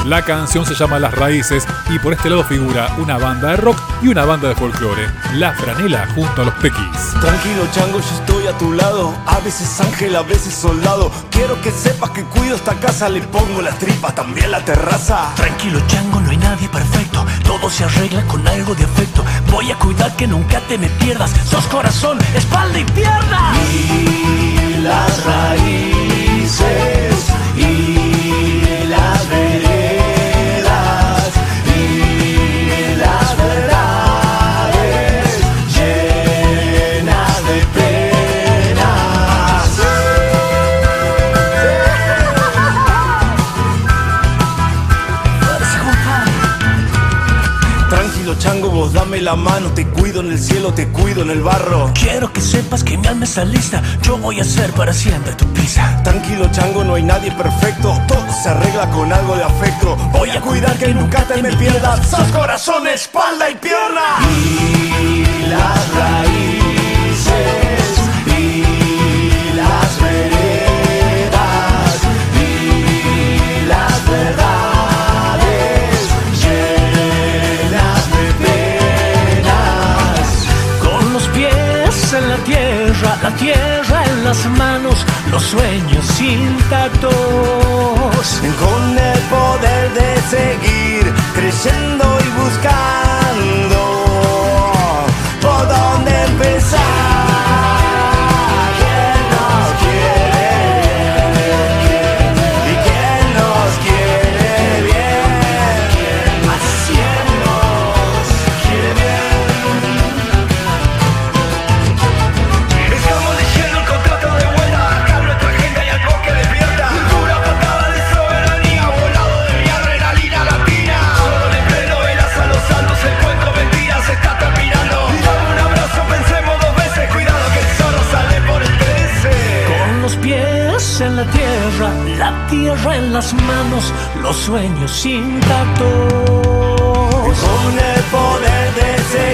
La canción se llama Las Raíces y por este lado figura una banda de rock y una banda de folclore, La Franela junto a los Pequis. Tranquilo chango, yo estoy a tu lado, a veces ángel, a veces soldado. Quiero que sepas que cuido esta casa, le pongo las tripas, también la terraza. Tranquilo chango, no hay nadie perfecto, todo se arregla con algo de afecto. Voy a cuidar que nunca te me pierdas, sos corazón, espalda y pierna. Y las raíces y las veredas y las verdades llenas de penas. Tranquilo chango, vos dame la mano, te cuido en el cielo, te cuido en el barro. Quiero que sepas que mi alma está lista, yo voy a ser para siempre tu pizza. Tranquilo chango, no hay nadie perfecto, todo se arregla con algo de afecto. Voy a cuidar que nunca te me pierdas, sos corazón, espalda y pierna. Y las raíces y las veredas y las verdades llenas de penas. Con los pies en la tierra en las manos, los sueños intactos. Con el poder de seguir creyendo y buscando por dónde empezar. ¿Quién nos quiere bien? ¿Y quién nos quiere bien? ¿Quién nos quiere bien? Estamos leyendo el contrato de vuelta, acá nuestra agenda y al bosque despierta. Dura patada de soberanía, volado de mi adrenalina latina. Solo le prendo velas a los santos, el cuento mentiras está terminando. Y dame un abrazo, pensemos dos veces, cuidado que el zorro sale por el 13. Con los pies en la tierra en las manos, los sueños intactos. Con el poder de seguir